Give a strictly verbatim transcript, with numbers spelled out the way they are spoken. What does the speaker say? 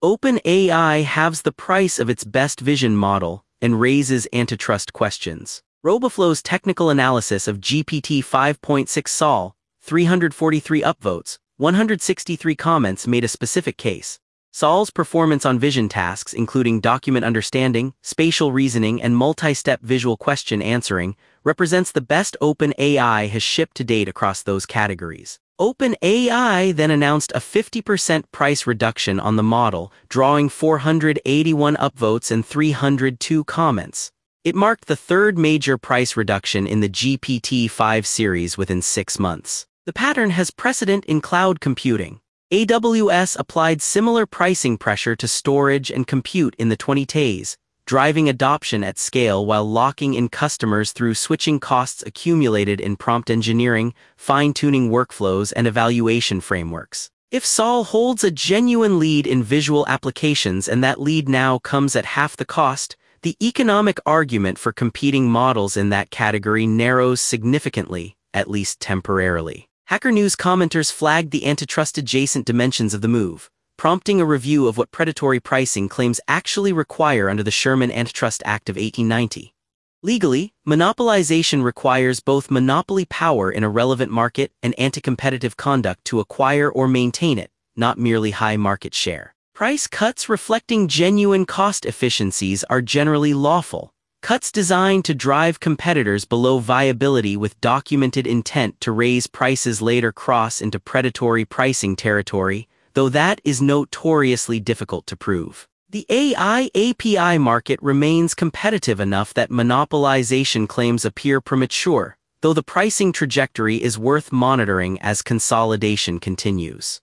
OpenAI halves the price of its best vision model and raises antitrust questions. RoboFlow's technical analysis of G P T five point six Sol, three hundred forty-three upvotes, one hundred sixty-three comments made a specific case. Sol's performance on vision tasks including document understanding, spatial reasoning, and multi-step visual question answering represents the best OpenAI has shipped to date across those categories. OpenAI then announced a fifty percent price reduction on the model, drawing four hundred eighty-one upvotes and three hundred two comments. It marked the third major price reduction in the G P T five series within six months. The pattern has precedent in cloud computing. A W S applied similar pricing pressure to storage and compute in the twenty tens, driving adoption at scale while locking in customers through switching costs accumulated in prompt engineering, fine-tuning workflows, and evaluation frameworks. If Sol holds a genuine lead in visual applications and that lead now comes at half the cost, the economic argument for competing models in that category narrows significantly, at least temporarily. Hacker News commenters flagged the antitrust-adjacent dimensions of the move, prompting a review of what predatory pricing claims actually require under the Sherman Antitrust Act of eighteen ninety. Legally, monopolization requires both monopoly power in a relevant market and anti-competitive conduct to acquire or maintain it, not merely high market share. Price cuts reflecting genuine cost efficiencies are generally lawful. Cuts designed to drive competitors below viability with documented intent to raise prices later cross into predatory pricing territory, though that is notoriously difficult to prove. The A I A P I market remains competitive enough that monopolization claims appear premature, though the pricing trajectory is worth monitoring as consolidation continues.